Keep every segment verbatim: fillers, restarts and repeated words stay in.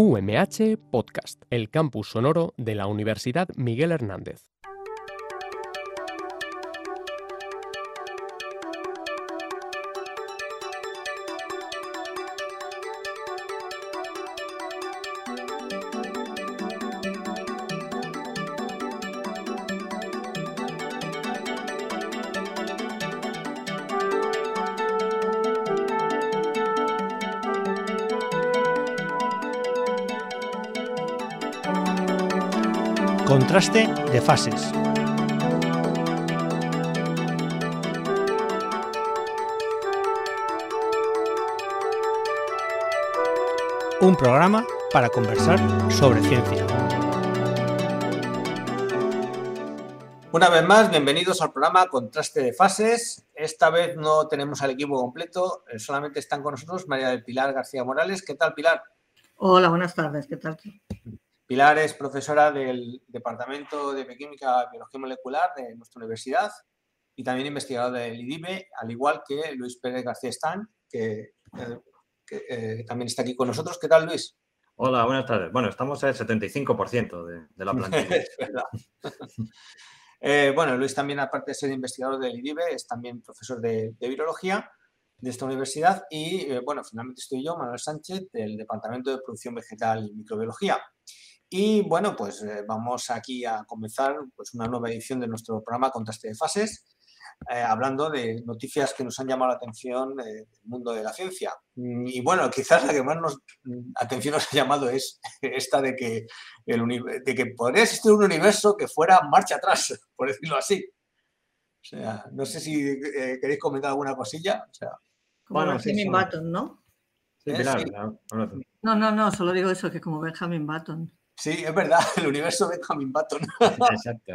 U M H Podcast, el campus sonoro de la Universidad Miguel Hernández. Contraste de fases. Un programa para conversar sobre ciencia. Una vez más, bienvenidos al programa Contraste de fases. Esta vez no tenemos al equipo completo, solamente están con nosotros María del Pilar García Morales. ¿Qué tal, Pilar? Hola, buenas tardes. ¿Qué tal? Pilar es profesora del Departamento de Bioquímica y Biología Molecular de nuestra universidad y también investigadora del I D I B E, al igual que Luis Pérez García Están, que, eh, que eh, también está aquí con nosotros. ¿Qué tal, Luis? Hola, buenas tardes. Bueno, estamos al setenta y cinco por ciento de, de la plantilla. Es verdad. eh, bueno, Luis también, aparte de ser investigador del I D I B E, es también profesor de, de virología de esta universidad y, eh, bueno, finalmente estoy yo, Manuel Sánchez, del Departamento de Producción Vegetal y Microbiología. Y bueno, pues eh, vamos aquí a comenzar pues, una nueva edición de nuestro programa Contraste de Fases, eh, hablando de noticias que nos han llamado la atención eh, del mundo de la ciencia. Y bueno, quizás la que más nos, atención nos ha llamado es esta de que, el, de que podría existir un universo que fuera marcha atrás, por decirlo así. O sea, no sé si eh, queréis comentar alguna cosilla. O sea, como bueno, Benjamin sí, Button, ¿no? Sí, ¿Eh? Pilar, Sí. No, no, no. No, no, no, solo digo eso, que como Benjamin Button. Sí, es verdad, el universo Benjamin Button. Exacto.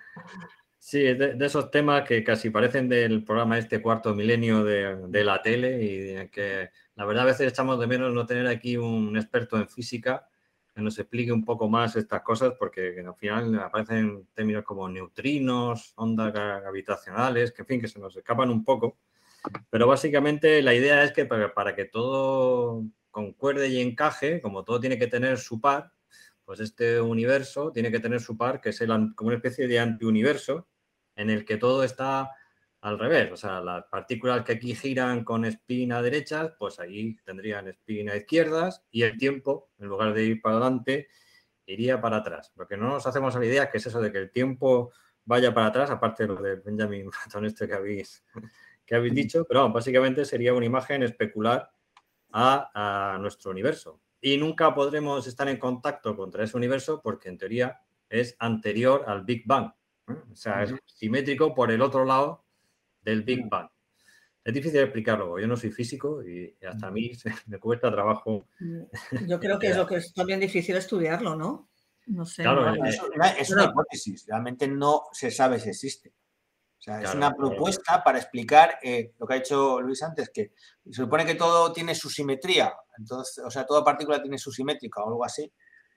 Sí, de, de esos temas que casi parecen del programa este Cuarto Milenio de, de la tele y de que la verdad a veces echamos de menos no tener aquí un experto en física que nos explique un poco más estas cosas porque al final aparecen términos como neutrinos, ondas gravitacionales, que en fin, que se nos escapan un poco. Pero básicamente la idea es que para, para que todo concuerde y encaje, como todo tiene que tener su par, pues este universo tiene que tener su par, que es el, como una especie de antiuniverso en el que todo está al revés. O sea, las partículas que aquí giran con spin a derechas, pues ahí tendrían spin a izquierdas y el tiempo, en lugar de ir para adelante, iría para atrás. Lo que no nos hacemos a la idea que es eso de que el tiempo vaya para atrás, aparte de lo de Benjamin Button este que habéis, que habéis dicho, pero bueno, básicamente sería una imagen especular a, a nuestro universo. Y nunca podremos estar en contacto contra ese universo porque, en teoría, es anterior al Big Bang. ¿eh? O sea, es simétrico por el otro lado del Big Bang. Es difícil explicarlo. Yo no soy físico y hasta a mí me cuesta trabajo. Yo creo que es lo que es también difícil estudiarlo, ¿no? No sé. Claro, ¿no? Es una, es una hipótesis. Realmente no se sabe si existe. O sea, claro, es una propuesta claro. para explicar eh, lo que ha dicho Luis antes, que se supone que todo tiene su simetría, entonces, o sea, toda partícula tiene su simétrica o algo así,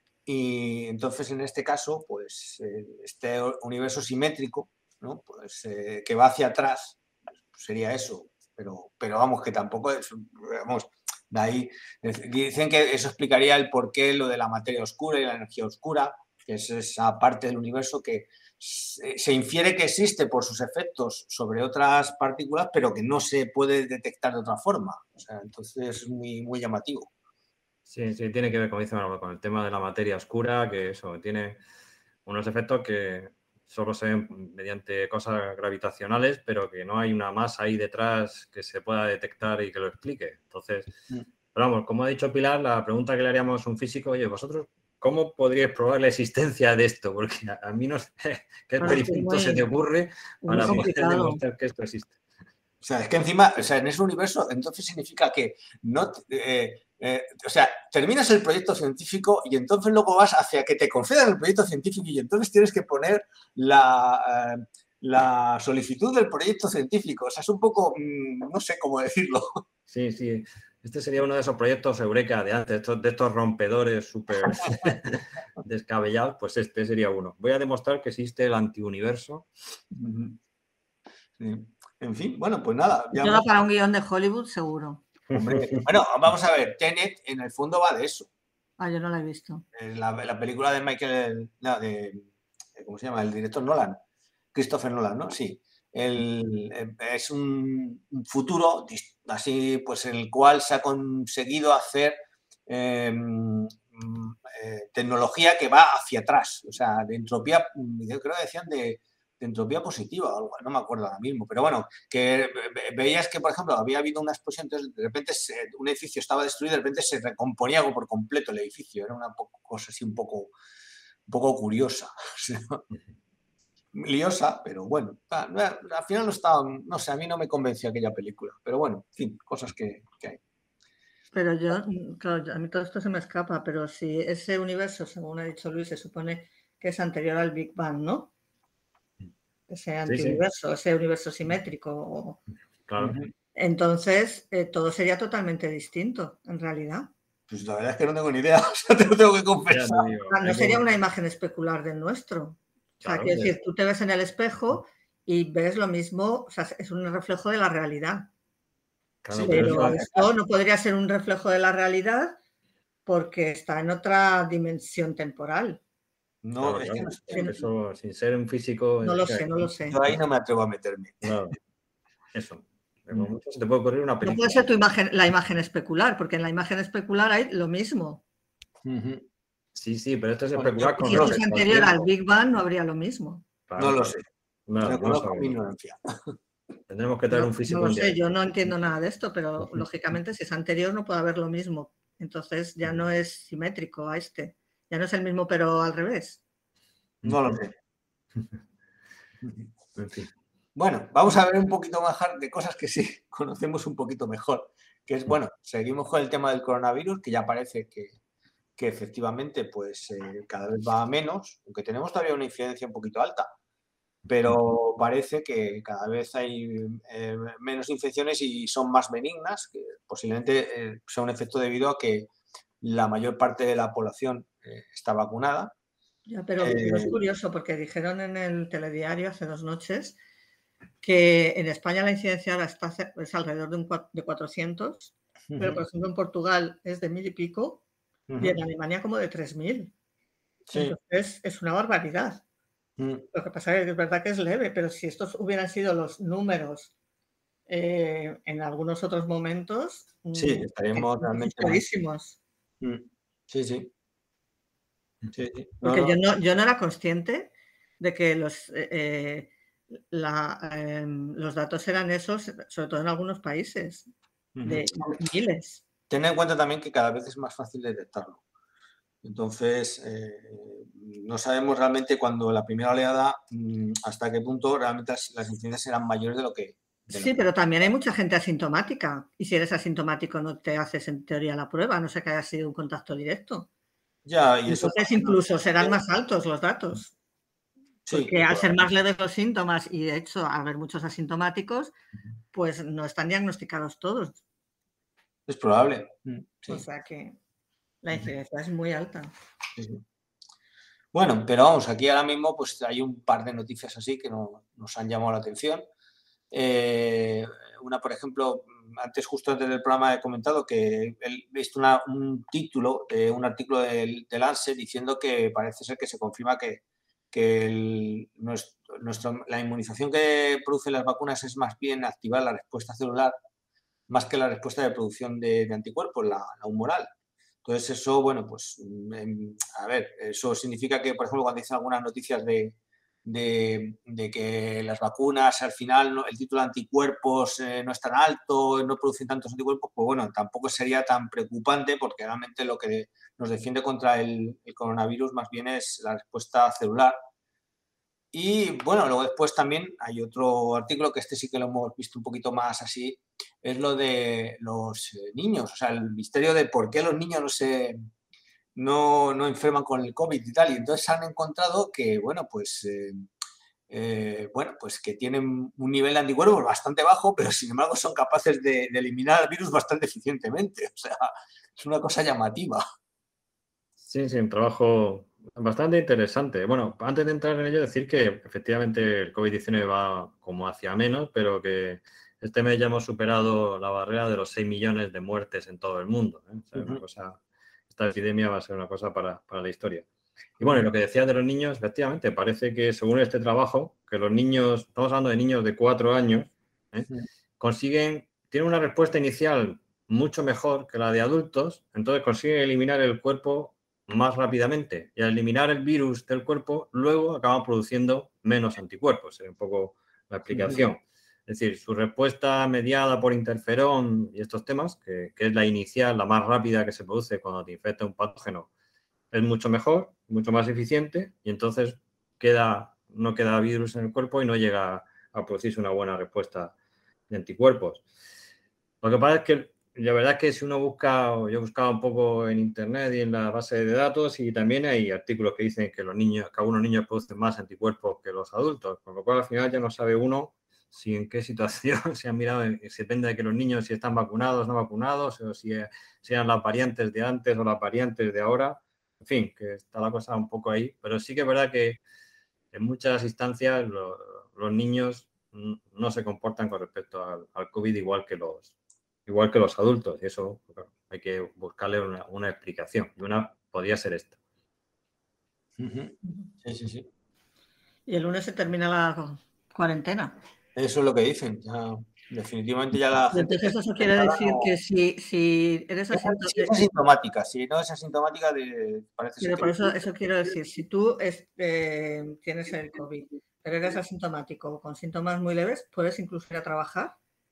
y entonces en este caso, pues eh, este universo simétrico, ¿no? Pues eh, que va hacia atrás, pues, sería eso, pero, pero vamos, que tampoco es, vamos, de ahí, dicen que eso explicaría el porqué lo de la materia oscura y la energía oscura, que es esa parte del universo que se infiere que existe por sus efectos sobre otras partículas, pero que no se puede detectar de otra forma. O sea, entonces es muy, muy llamativo. Sí, sí, tiene que ver, como dice Manuel, con el tema de la materia oscura, que eso tiene unos efectos que solo se ven mediante cosas gravitacionales, pero que no hay una masa ahí detrás que se pueda detectar y que lo explique. Entonces, mm. pero vamos, como ha dicho Pilar, la pregunta que le haríamos a un físico, oye, vosotros, ¿cómo podríais probar la existencia de esto? Porque a mí no sé qué experimento muy, se te ocurre para poder demostrar que esto existe. O sea, es que encima, o sea, en ese universo, entonces significa que no, eh, eh, o sea, terminas el proyecto científico y entonces luego vas hacia que te concedan el proyecto científico y entonces tienes que poner la, eh, la solicitud del proyecto científico. O sea, es un poco, mmm, no sé cómo decirlo. Sí, sí. Este sería uno de esos proyectos Eureka de antes, estos, de estos rompedores súper descabellados, pues este sería uno. Voy a demostrar que existe el antiuniverso. Sí. En fin, bueno, pues nada. Ya hemos... para un guión de Hollywood, seguro. Hombre, bueno, vamos a ver, Tenet en el fondo va de eso. Ah, yo no la he visto. La, la película de Michael, no, de, ¿cómo se llama? El director Nolan, Christopher Nolan, ¿no? Sí. El, es un, un futuro así, pues en el cual se ha conseguido hacer eh, eh, tecnología que va hacia atrás, o sea, de entropía, yo creo que decían de, de entropía positiva o algo, no me acuerdo ahora mismo, pero bueno, que veías que, por ejemplo, había habido una explosión, entonces de repente se, un edificio estaba destruido, de repente se recomponía por completo el edificio, era una poco, cosa así un poco, un poco curiosa, liosa, pero bueno, al final no estaba, no sé, a mí no me convenció aquella película, pero bueno, en fin, cosas que, que hay. Pero yo, claro, a mí todo esto se me escapa, pero si ese universo, según ha dicho Luis, se supone que es anterior al Big Bang, ¿no? Ese antiuniverso, sí, sí. Ese universo simétrico. Claro. Entonces, eh, todo sería totalmente distinto, en realidad. Pues la verdad es que no tengo ni idea, o sea, te lo tengo que confesar. No, digo, no sería una imagen especular del nuestro. Claro, o sea, quiero decir, tú te ves en el espejo y ves lo mismo, o sea, es un reflejo de la realidad. Claro, sí, pero pero esto no podría ser un reflejo de la realidad porque está en otra dimensión temporal. No, claro, es claro. que no, eso, sin ser un físico... No lo sé, no lo sé. Yo ahí no me atrevo a meterme. Claro, eso. Mucho se te puede ocurrir una película. No puede ser tu imagen, la imagen especular, porque en la imagen especular hay lo mismo. Uh-huh. Sí, sí, pero esto es especular con si esto es anterior al Big Bang, no habría lo mismo. Claro, no lo sé. No, no conozco mi ignorancia. Tendremos que traer no, un físico. No lo sé, yo no entiendo nada de esto, pero lógicamente si es anterior no puede haber lo mismo. Entonces ya no es simétrico a este. Ya no es el mismo, pero al revés. No lo sé. En fin. Bueno, vamos a ver un poquito más de cosas que sí conocemos un poquito mejor. Que es, bueno, seguimos con el tema del coronavirus, que ya parece que, que efectivamente pues eh, cada vez va a menos, aunque tenemos todavía una incidencia un poquito alta. Pero parece que cada vez hay eh, menos infecciones y son más benignas, que posiblemente eh, sea un efecto debido a que la mayor parte de la población eh, está vacunada. Ya, pero, eh, pero es curioso porque dijeron en el telediario hace dos noches que en España la incidencia ahora está, es alrededor de, un, de cuatrocientos, uh-huh. Pero por ejemplo en Portugal es de mil y pico, uh-huh. Y en Alemania como de tres mil. Sí. Entonces es una barbaridad. Uh-huh. Lo que pasa es que es verdad que es leve, pero si estos hubieran sido los números eh, en algunos otros momentos, sí, estaríamos realmente clarísimos. Uh-huh. Sí, sí. Sí, sí. No, Porque no. Yo, no, yo no era consciente de que los, eh, la, eh, los datos eran esos, sobre todo en algunos países, de uh-huh. miles. Ten en cuenta también que cada vez es más fácil detectarlo. Entonces, eh, no sabemos realmente cuando la primera oleada, hasta qué punto realmente las, las incidencias eran mayores de lo que... De sí, lo pero que... también hay mucha gente asintomática. Y si eres asintomático no te haces en teoría la prueba, no sé que haya sido un contacto directo. Ya, y eso Entonces incluso serán más altos los datos. Sí, porque al ser más leves los síntomas y de hecho al haber muchos asintomáticos, pues no están diagnosticados todos. Es probable. Sí. O sea que la incidencia es muy alta. Sí, sí. Bueno, pero vamos, aquí ahora mismo pues hay un par de noticias así que no, nos han llamado la atención. Eh, una, por ejemplo, antes, justo antes del programa he comentado que he visto una, un título de un artículo del, del Lancet diciendo que parece ser que se confirma que, que el, nuestro, nuestro, la inmunización que producen las vacunas es más bien activar la respuesta celular más que la respuesta de producción de, de anticuerpos, la, la humoral. Entonces eso, bueno, pues, a ver, eso significa que, por ejemplo, cuando dicen algunas noticias de, de, de que las vacunas al final no, el título de anticuerpos eh, no es tan alto, no producen tantos anticuerpos, pues bueno, tampoco sería tan preocupante porque realmente lo que nos defiende contra el, el coronavirus más bien es la respuesta celular. Y bueno, luego después también hay otro artículo que este sí que lo hemos visto un poquito más así, es lo de los niños, o sea, el misterio de por qué los niños no se no, no enferman con el COVID y tal. Y entonces han encontrado que, bueno, pues eh, eh, bueno, pues que tienen un nivel de anticuerpos bastante bajo, pero sin embargo son capaces de, de eliminar el virus bastante eficientemente. O sea, es una cosa llamativa. Sí, sí, un trabajo bastante interesante. Bueno, antes de entrar en ello, decir que efectivamente el COVID diecinueve va como hacia menos, pero que este mes ya hemos superado la barrera de los seis millones de muertes en todo el mundo, ¿eh? O sea, uh-huh. Una cosa esta epidemia va a ser una cosa para, para la historia. Y bueno, y lo que decías de los niños, efectivamente, parece que según este trabajo, que los niños, estamos hablando de niños de cuatro años, ¿eh? consiguen, tienen una respuesta inicial mucho mejor que la de adultos, entonces consiguen eliminar el cuerpo más rápidamente. Y al eliminar el virus del cuerpo, luego acaban produciendo menos anticuerpos. Es un poco la explicación. Es decir, su respuesta mediada por interferón y estos temas, que, que es la inicial, la más rápida que se produce cuando te infecta un patógeno, es mucho mejor, mucho más eficiente y entonces queda, no queda virus en el cuerpo y no llega a producirse una buena respuesta de anticuerpos. Lo que pasa es que la verdad es que si uno busca, yo he buscado un poco en internet y en la base de datos y también hay artículos que dicen que los niños, que algunos niños producen más anticuerpos que los adultos, con lo cual al final ya no sabe uno si en qué situación se han mirado, si depende de que los niños si están vacunados, no vacunados, o si sean las variantes de antes o las variantes de ahora. En fin, que está la cosa un poco ahí, pero sí que es verdad que en muchas instancias lo, los niños no se comportan con respecto al, al COVID igual que los igual que los adultos y eso bueno, hay que buscarle una, una explicación y una podría ser esta. Uh-huh. Sí, sí, sí. Y el lunes se termina la cuarentena. Eso es lo que dicen. Ya, definitivamente ya la gente... Entonces eso quiere decir no... que si, si eres asintomática... Si es asintomática, si no es asintomática, de... parece Pero ser por que... eso, eso quiero decir, si tú es, eh, tienes el COVID, pero eres asintomático o con síntomas muy leves, ¿puedes incluso ir a trabajar?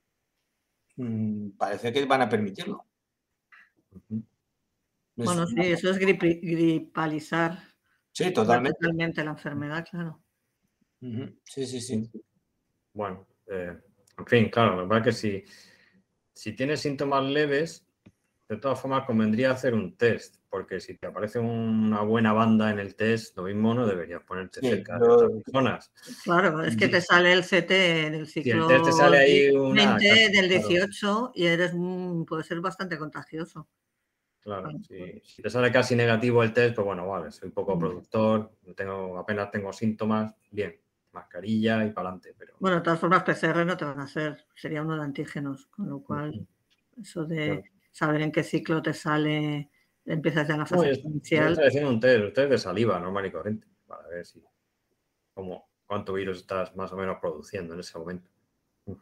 Mm, parece que van a permitirlo. Uh-huh. Bueno, sí, eso es grip, gripalizar. Sí, totalmente. Totalmente la enfermedad, claro. Uh-huh. Sí, sí, sí. Bueno, eh, en fin, claro, la verdad que si, si tienes síntomas leves, de todas formas convendría hacer un test, porque si te aparece una buena banda en el test, lo mismo no deberías ponerte sí, cerca yo... de otras personas. Claro, es que te sale el C T en el ciclo si el test te sale ahí una, veinte del dieciocho claro. Y eres puede ser bastante contagioso. Claro, si, si te sale casi negativo el test, pues bueno, vale, soy poco productor, tengo, apenas tengo síntomas, bien, mascarilla y para adelante. Pero... Bueno, de todas formas, P C R no te van a hacer, sería uno de antígenos, con lo cual, uh-huh. eso de claro. saber en qué ciclo te sale, empiezas ya la fase no, inicial. Yo estoy haciendo un test, un test de saliva normal y corriente, para ver si, cómo, cuánto virus estás más o menos produciendo en ese momento. Uh-huh.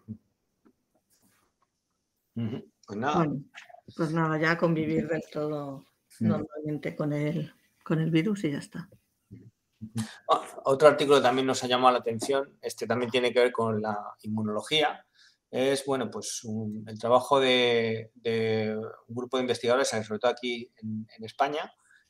Uh-huh. Pues nada. Bueno, pues nada, ya convivir del todo uh-huh. normalmente con el, con el virus y ya está. Oh, otro artículo que también nos ha llamado la atención, este también tiene que ver con la inmunología, es bueno, pues un, el trabajo de, de un grupo de investigadores, sobre todo aquí en, en España,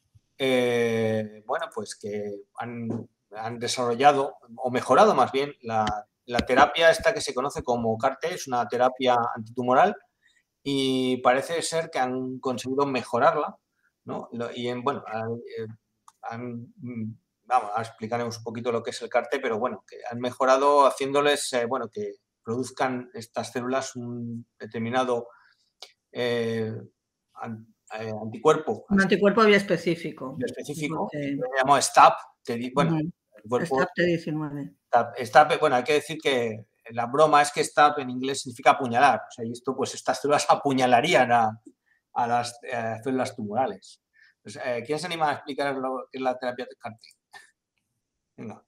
eh, bueno, pues que han, han desarrollado o mejorado más bien la, la terapia esta que se conoce como C A R T, es una terapia antitumoral y parece ser que han conseguido mejorarla, ¿no? Y en, bueno, han, han vamos, a explicaremos un poquito lo que es el C A R T, pero bueno, que han mejorado haciéndoles, eh, bueno, que produzcan estas células un determinado eh, an, eh, anticuerpo. Un anticuerpo biespecífico. Biespecífico, porque... que se llama S T A P, que, bueno, uh-huh. el cuerpo, S T A P T diecinueve. S T A P, bueno, hay que decir que la broma es que S T A P en inglés significa apuñalar, o sea, y esto, pues estas células apuñalarían a, a las eh, células tumorales. Pues, eh, ¿quién se anima a explicar lo que es la terapia de C A R T? Venga.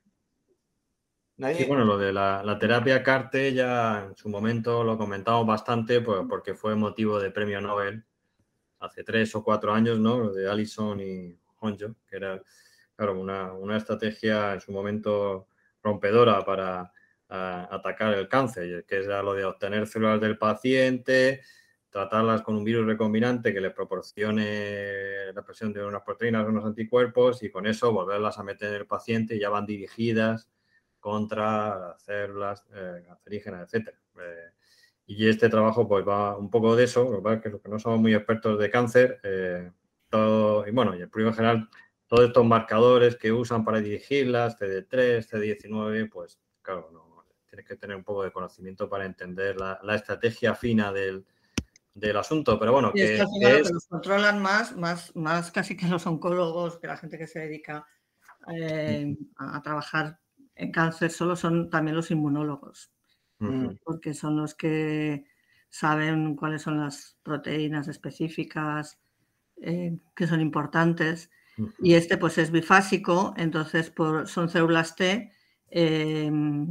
¿Nadie? Sí, bueno, lo de la, la terapia C A R T ya en su momento lo comentamos bastante pues, porque fue motivo de premio Nobel hace tres o cuatro años, ¿no? Lo de Allison y Honjo, que era, claro, una, una estrategia en su momento rompedora para a, atacar el cáncer, que era lo de obtener células del paciente, tratarlas con un virus recombinante que les proporcione la expresión de unas proteínas o unos anticuerpos y con eso volverlas a meter en el paciente y ya van dirigidas contra células eh, cancerígenas, etcétera. Eh, y este trabajo pues va un poco de eso, lo que pasa es que los que no somos muy expertos de cáncer, eh, todo, y bueno, y el público en general, todos estos marcadores que usan para dirigirlas, C D tres, C D diecinueve, pues claro, no, tienes que tener un poco de conocimiento para entender la, la estrategia fina del, del asunto, pero bueno, y que, es que al final que lo es... que los controlan más, más, más casi que los oncólogos, que la gente que se dedica eh, a, a trabajar en cáncer solo son también los inmunólogos, uh-huh. porque son los que saben cuáles son las proteínas específicas eh, que son importantes. Uh-huh. Y este pues es bifásico, entonces por, son células T eh,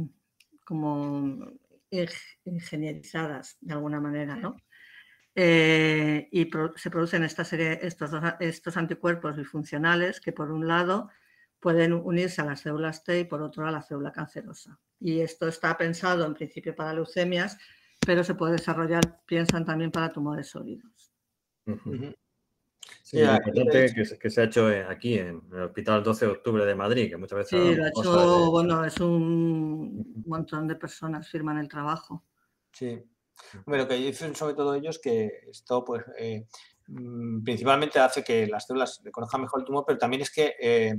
como ingenierizadas de alguna manera, ¿no? Eh, y pro, se producen esta serie, estos, estos anticuerpos bifuncionales que por un lado pueden unirse a las células T y por otro a la célula cancerosa. Y esto está pensado en principio para leucemias, pero se puede desarrollar, piensan también para tumores sólidos. Uh-huh. Sí, yeah, lo importante que, que se ha hecho aquí en el Hospital doce de octubre de Madrid, que muchas veces... Sí, lo ha hecho, de... bueno, es un montón de personas firman el trabajo. Sí. Bueno, lo que dicen sobre todo ellos que esto, pues, eh, principalmente hace que las células reconozcan mejor el tumor, pero también es que eh,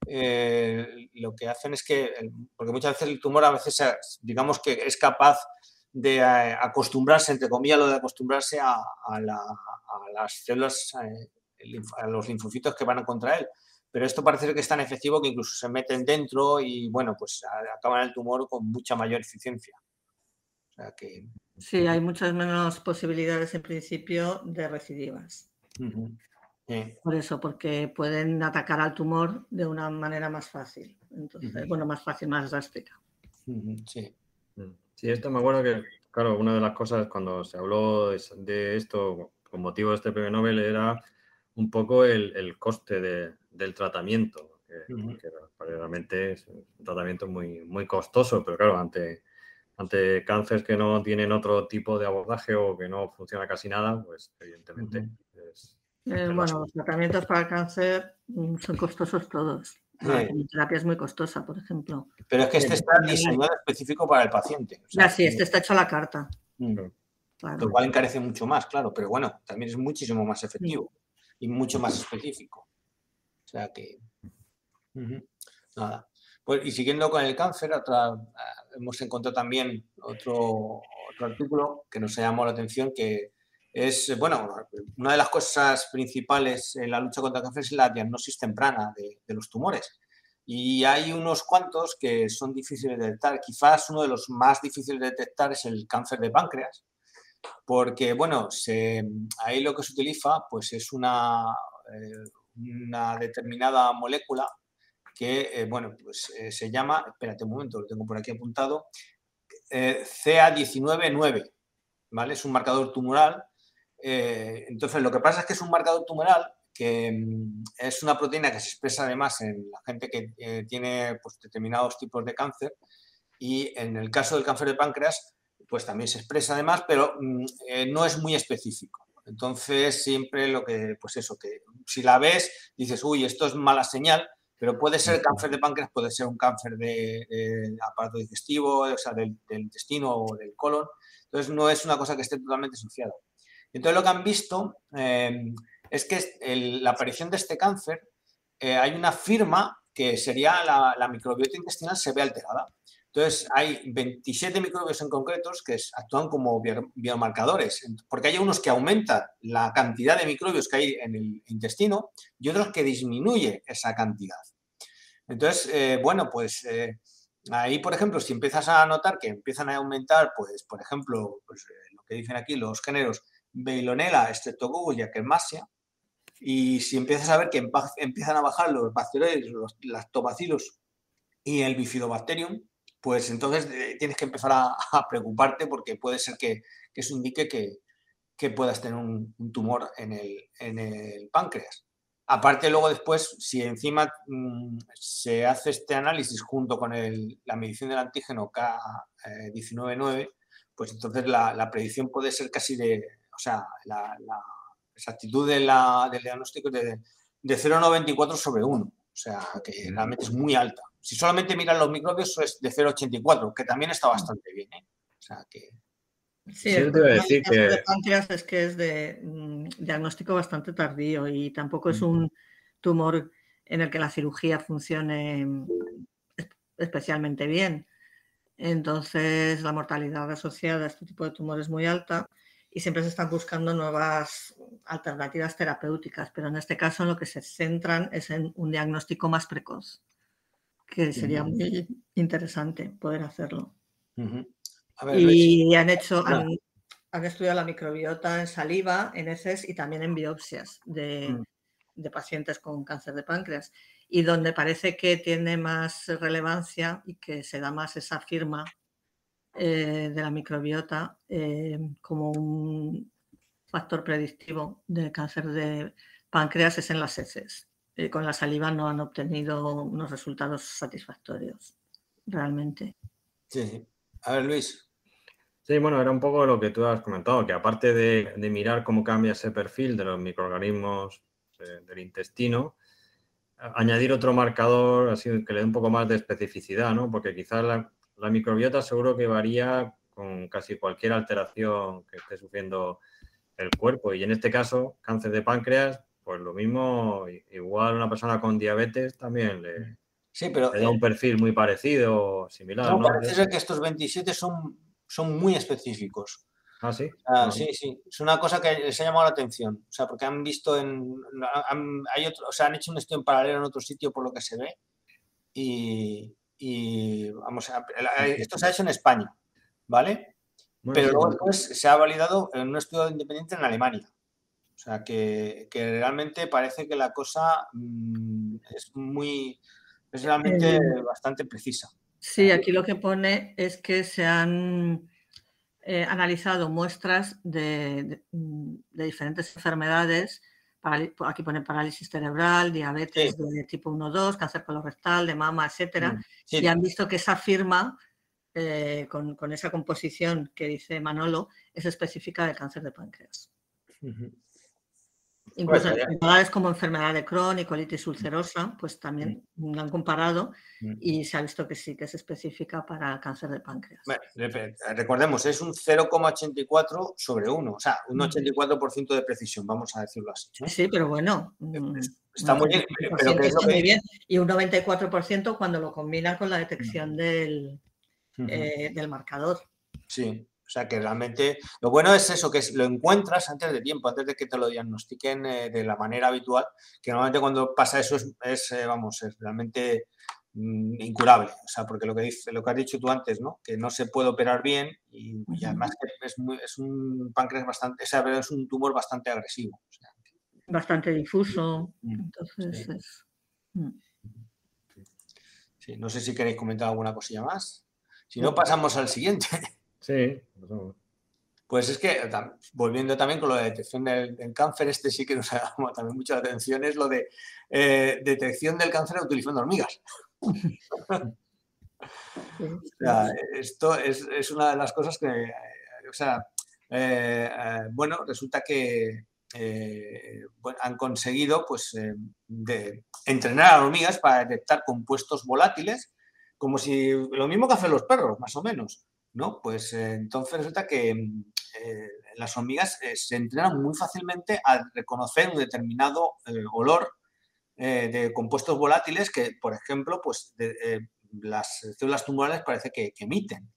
eh, lo que hacen es que, porque muchas veces el tumor a veces, digamos que es capaz de eh, acostumbrarse, entre comillas, lo de acostumbrarse a, a, la, a las células, eh, a los linfocitos que van contra él. Pero esto parece ser que es tan efectivo que incluso se meten dentro y, bueno, pues acaban el tumor con mucha mayor eficiencia. O sea que... Sí, hay muchas menos posibilidades en principio de recidivas. Uh-huh. Sí. Por eso, porque pueden atacar al tumor de una manera más fácil. Entonces, uh-huh. bueno, más fácil, más drástica. Uh-huh. Sí. Sí, esto me acuerdo que, claro, una de las cosas cuando se habló de esto con motivo de este premio Nobel era un poco el, el coste de, del tratamiento, que, uh-huh. que realmente es un tratamiento muy, muy costoso, pero claro, ante... ante cánceres que no tienen otro tipo de abordaje o que no funciona casi nada, pues evidentemente uh-huh. es... Eh, bueno, los tratamientos para el cáncer son costosos todos. Sí. La quimioterapia es muy costosa, por ejemplo. Pero es que este está diseñado específico para el paciente. O sea, ya, sí, este está hecho a la carta. Uh-huh. Claro. Lo cual encarece mucho más, claro, pero bueno, también es muchísimo más efectivo sí. y mucho más específico. O sea que... Uh-huh. Nada. Pues, y siguiendo con el cáncer, otra, hemos encontrado también otro, otro artículo que nos llamó la atención, que es, bueno, una de las cosas principales en la lucha contra el cáncer es la diagnosis temprana de, de los tumores. Y hay unos cuantos que son difíciles de detectar. Quizás uno de los más difíciles de detectar es el cáncer de páncreas, porque, bueno, se, ahí lo que se utiliza pues es una, eh, una determinada molécula que, eh, bueno, pues eh, se llama, espérate un momento, lo tengo por aquí apuntado, eh, C A diecinueve nueve, ¿vale? Es un marcador tumoral. Eh, entonces, lo que pasa es que es un marcador tumoral que mm, es una proteína que se expresa además en la gente que eh, tiene pues, determinados tipos de cáncer y en el caso del cáncer de páncreas, pues también se expresa además, pero mm, eh, no es muy específico. Entonces, siempre lo que, pues eso, que si la ves, dices, uy, esto es mala señal, pero puede ser cáncer de páncreas, puede ser un cáncer de, de aparato digestivo, o sea, del, del intestino o del colon. Entonces, no es una cosa que esté totalmente asociada. Entonces, lo que han visto eh, es que el, la aparición de este cáncer, eh, hay una firma que sería la, la microbiota intestinal se ve alterada. Entonces, hay veintisiete microbios en concretos que actúan como biomarcadores, porque hay unos que aumentan la cantidad de microbios que hay en el intestino y otros que disminuye esa cantidad. Entonces, eh, bueno, pues eh, ahí, por ejemplo, si empiezas a notar que empiezan a aumentar, pues, por ejemplo, pues, eh, lo que dicen aquí, los géneros Veillonella, Streptococcus y Akkermansia, y si empiezas a ver que empiezan a bajar los bacteroides, los lactobacillus y el bifidobacterium, pues entonces eh, tienes que empezar a, a preocuparte porque puede ser que, que eso indique que, que puedas tener un, un tumor en el, en el páncreas. Aparte, luego después, si encima mmm, se hace este análisis junto con el, la medición del antígeno K diecinueve nueve, pues entonces la, la predicción puede ser casi de, o sea, la, la exactitud de la, del diagnóstico de, de cero coma noventa y cuatro sobre uno, o sea, que realmente es muy alta. Si solamente miran los microbios es de cero coma ochenta y cuatro, que también está bastante bien, ¿eh? O sea, que... Sí, el problema del cáncer de páncreas es que es de mm, diagnóstico bastante tardío y tampoco es un tumor en el que la cirugía funcione especialmente bien. Entonces, la mortalidad asociada a este tipo de tumor es muy alta y siempre se están buscando nuevas alternativas terapéuticas, pero en este caso en lo que se centran es en un diagnóstico más precoz, que sería muy interesante poder hacerlo. Uh-huh. A ver, y han hecho, han, han estudiado la microbiota en saliva, en heces y también en biopsias de, mm. de pacientes con cáncer de páncreas. Y donde parece que tiene más relevancia y que se da más esa firma eh, de la microbiota eh, como un factor predictivo de cáncer de páncreas es en las heces. Eh, con la saliva no han obtenido unos resultados satisfactorios, realmente. Sí. A ver, Luis. Sí, bueno, era un poco lo que tú has comentado, que aparte de, de mirar cómo cambia ese perfil de los microorganismos de, del intestino, añadir otro marcador así que le dé un poco más de especificidad, ¿no? Porque quizás la, la microbiota seguro que varía con casi cualquier alteración que esté sufriendo el cuerpo. Y en este caso, cáncer de páncreas, pues lo mismo, igual una persona con diabetes también le, sí, pero, le da un perfil muy parecido, similar, ¿no? No, parece ser que estos veintisiete son, son muy específicos. Ah, sí. Ah, ah. Sí, sí. Es una cosa que les ha llamado la atención. O sea, porque han visto en. Han, hay otro, o sea, han hecho un estudio en paralelo en otro sitio por lo que se ve. Y. y vamos a, esto se ha hecho en España, ¿vale? Bueno, pero sí, luego después se ha validado en un estudio independiente en Alemania. O sea, que, que realmente parece que la cosa mmm, es muy. Es realmente eh, bastante precisa. Sí, aquí lo que pone es que se han eh, analizado muestras de, de, de diferentes enfermedades. Aquí pone parálisis cerebral, diabetes sí. de tipo uno dos, cáncer colorectal, de mama, etcétera. Sí. Y han visto que esa firma, eh, con, con esa composición que dice Manolo, es específica del cáncer de páncreas. Uh-huh. Incluso pues, enfermedades como enfermedad de Crohn y colitis ulcerosa, pues también mm. lo han comparado mm. y se ha visto que sí, que es específica para el cáncer de páncreas. Bueno, recordemos, es un cero coma ochenta y cuatro sobre uno, o sea, un ochenta y cuatro por ciento de precisión, vamos a decirlo así, ¿no? Sí, pero bueno. Está muy bien. Pero que está muy bien. Y un noventa y cuatro por ciento cuando lo combina con la detección del, uh-huh. eh, del marcador. Sí. O sea, que realmente lo bueno es eso, que lo encuentras antes de tiempo, antes de que te lo diagnostiquen eh, de la manera habitual, que normalmente cuando pasa eso es, es eh, vamos, es realmente mm, incurable. O sea, porque lo que, dice, lo que has dicho tú antes, ¿no? Que no se puede operar bien y, y además que es, muy, es un páncreas bastante, o sea, es un tumor bastante agresivo. O sea, bastante difuso. Entonces sí. es... Sí, no sé si queréis comentar alguna cosilla más. Si no, pasamos al siguiente. Sí. Pues es que, volviendo también con lo de detección del, del cáncer, este sí que nos ha llamado también mucha atención, es lo de eh, detección del cáncer utilizando hormigas. O sea, esto es, es una de las cosas que, o sea, eh, eh, bueno, resulta que eh, bueno, han conseguido pues, eh, de entrenar a hormigas para detectar compuestos volátiles, como si lo mismo que hacen los perros, más o menos. ¿No? Pues eh, entonces resulta que eh, las hormigas eh, se entrenan muy fácilmente a reconocer un determinado eh, olor eh, de compuestos volátiles que, por ejemplo, pues de, eh, las células tumorales parece que, que emiten.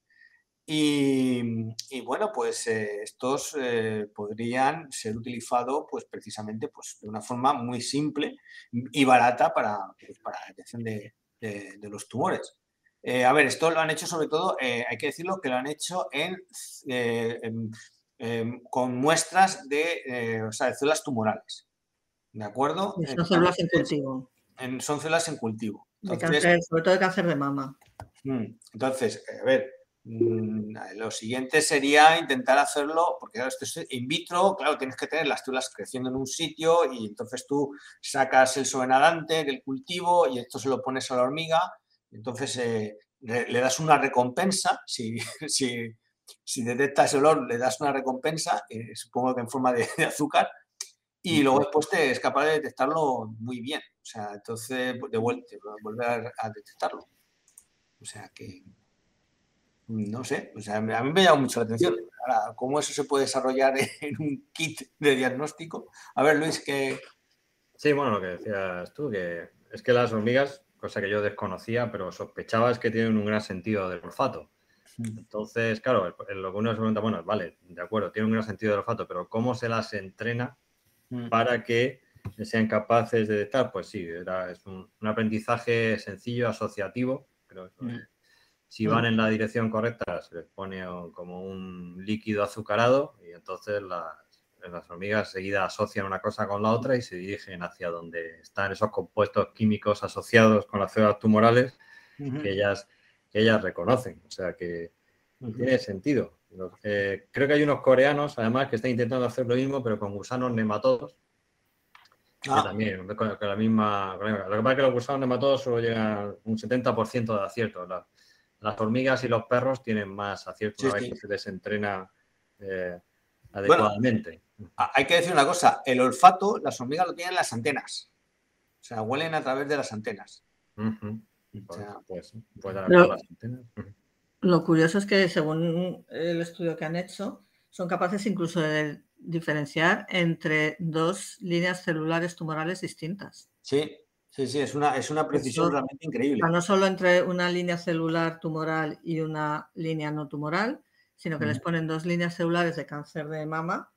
Y, y bueno, pues eh, estos eh, podrían ser utilizados pues, precisamente pues, de una forma muy simple y barata para, pues, para la detección de, de, de los tumores. Eh, a ver, esto lo han hecho sobre todo, eh, hay que decirlo, que lo han hecho en, eh, en, en, con muestras de, eh, o sea, de células tumorales. ¿De acuerdo? Y son células en cultivo. En, son células en cultivo. Entonces, de cáncer, sobre todo de cáncer de mama. Entonces, a ver, lo siguiente sería intentar hacerlo, porque claro, esto es in vitro, claro, tienes que tener las células creciendo en un sitio y entonces tú sacas el sobenadante del cultivo y esto se lo pones a la hormiga. Entonces eh, le, le das una recompensa, si, si, si detecta ese olor le das una recompensa, eh, supongo que en forma de, de azúcar, y luego después te es capaz de detectarlo muy bien, o sea, entonces de vuelta, volver a, a detectarlo. O sea que, no sé, o sea, a mí me llama mucho la atención. Ahora, ¿cómo eso se puede desarrollar en un kit de diagnóstico? A ver, Luis, que... Sí, bueno, lo que decías tú, que es que las hormigas, cosa que yo desconocía, pero sospechaba es que tienen un gran sentido del olfato. Entonces, claro, lo que uno se pregunta, bueno, vale, de acuerdo, tienen un gran sentido del olfato, pero ¿cómo se las entrena para que sean capaces de detectar? Pues sí, era, es un, un aprendizaje sencillo, asociativo, creo que Si van en la dirección correcta, se les pone como un líquido azucarado y entonces las, las hormigas seguida asocian una cosa con la otra y se dirigen hacia donde están esos compuestos químicos asociados con las células tumorales uh-huh. que, ellas, que ellas reconocen. O sea que uh-huh. tiene sentido. Eh, creo que hay unos coreanos, además, que están intentando hacer lo mismo, pero con gusanos nematodos. Ah. Que también, con, con la misma... Lo que pasa es que los gusanos nematodos solo llegan un setenta por ciento de acierto. La, las hormigas y los perros tienen más acierto sí, una vez sí. que se les entrena eh, adecuadamente. Bueno, hay que decir una cosa. El olfato, las hormigas lo tienen en las antenas. O sea, huelen a través de las antenas. Uh-huh. O sea, pues, pues a pero, las antenas. Uh-huh. Lo curioso es que, según el estudio que han hecho, son capaces incluso de diferenciar entre dos líneas celulares tumorales distintas. Sí, sí, sí, es una, es una precisión Eso, realmente increíble. No solo entre una línea celular tumoral y una línea no tumoral, sino que uh-huh. les ponen dos líneas celulares de cáncer de mama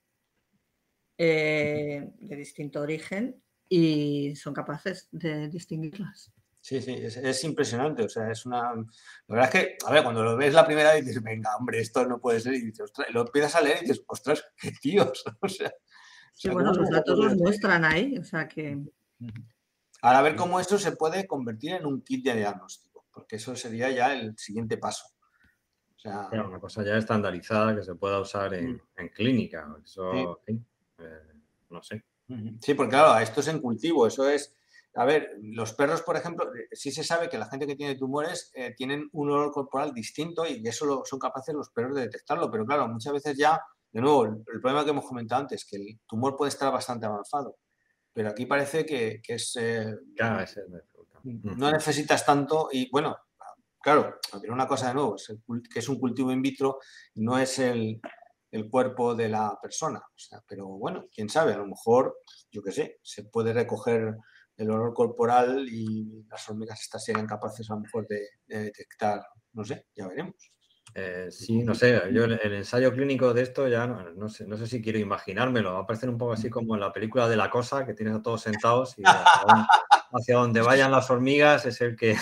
eh, de distinto origen y son capaces de distinguirlas. Sí, sí, es, es impresionante, o sea, es una... La verdad es que, a ver, cuando lo ves la primera vez dices, venga, hombre, esto no puede ser, y dices, ostras, lo empiezas a leer y dices, ostras, qué tíos, o sea... Sí, o sea, bueno, los datos los muestran ahí, o sea que... Ahora, a ver cómo esto se puede convertir en un kit de diagnóstico, porque eso sería ya el siguiente paso. O sea... Claro, una cosa ya estandarizada que se pueda usar en, en clínica, eso, sí. eh, no sé. Sí, porque claro, esto es en cultivo, eso es... A ver, los perros, por ejemplo, sí se sabe que la gente que tiene tumores eh, tienen un olor corporal distinto y eso lo, son capaces los perros de detectarlo. Pero claro, muchas veces ya, de nuevo, el, el problema que hemos comentado antes, que el tumor puede estar bastante avanzado. Pero aquí parece que, que es... Eh, claro, es no necesitas tanto y, bueno, claro, pero una cosa de nuevo, es el, que es un cultivo in vitro, no es el, el cuerpo de la persona. O sea, pero bueno, quién sabe, a lo mejor, yo qué sé, se puede recoger... el olor corporal y las hormigas estas serían capaces a lo mejor de, de detectar, no sé, ya veremos. Eh, sí, no sé, yo el, el ensayo clínico de esto ya no, no, sé, no sé si quiero imaginármelo, va a parecer un poco así como en la película de La Cosa, que tienes a todos sentados y hacia donde, hacia donde vayan las hormigas es el que...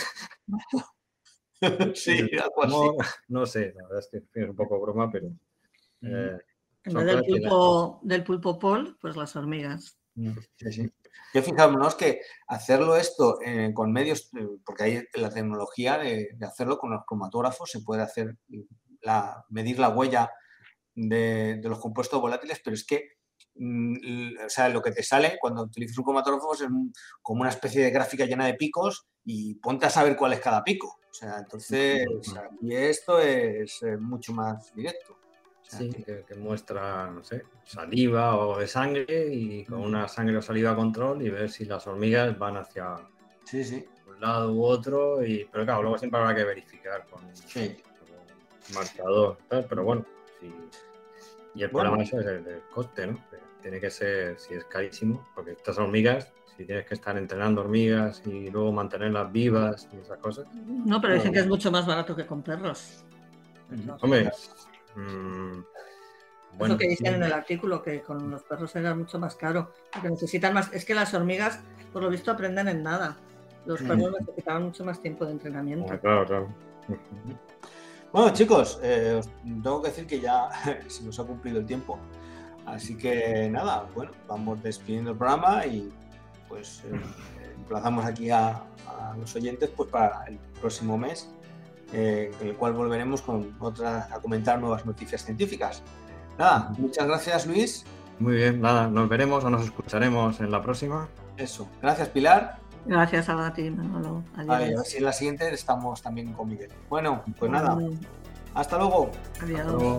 Sí, algo así. No sé, la verdad es que es un poco broma, pero... Eh, en vez del pulpo, la... del pulpo Paul, pues las hormigas. Sí, sí. Yo fijámonos que hacerlo esto eh, con medios, eh, porque hay la tecnología de, de hacerlo con los cromatógrafos, se puede hacer la, medir la huella de, de los compuestos volátiles, pero es que mm, o sea, lo que te sale cuando utilizas un cromatógrafo es un, como una especie de gráfica llena de picos y ponte a saber cuál es cada pico. O sea, entonces aquí esto es eh, mucho más directo. Sí, que, que muestra, no sé, saliva o de sangre y con una sangre o saliva control y ver si las hormigas van hacia sí, sí. un lado u otro. Y, pero claro, luego siempre habrá que verificar con sí. un marcador, ¿sabes? Pero bueno, sí. Y el bueno. problema eso es el, el coste, ¿no? Que tiene que ser, si es carísimo, porque estas hormigas, si tienes que estar entrenando hormigas y luego mantenerlas vivas y esas cosas. No, pero dicen bueno. que es mucho más barato que con perros. Hombre... Mm, bueno, eso que dicen sí. en el artículo, que con los perros era mucho más caro, porque necesitan más. Es que las hormigas, por lo visto, aprenden en nada. Los perros mm. necesitaban mucho más tiempo de entrenamiento. Ah, claro, claro. Bueno, chicos, eh, os tengo que decir que ya se nos ha cumplido el tiempo. Así que nada, bueno, vamos despidiendo el programa y pues eh, emplazamos aquí a, a los oyentes pues para el próximo mes. Eh, en el cual volveremos con otra, a comentar nuevas noticias científicas. Nada, muchas gracias, Luis. Muy bien, nada, nos veremos o nos escucharemos en la próxima. Eso, gracias, Pilar. Gracias a ti, Manolo. Adiós. Vale, a ver si en la siguiente estamos también con Miguel. Bueno, pues nada, hasta luego. Adiós. Hasta luego.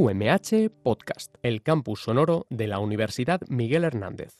U M H Podcast, el campus sonoro de la Universidad Miguel Hernández.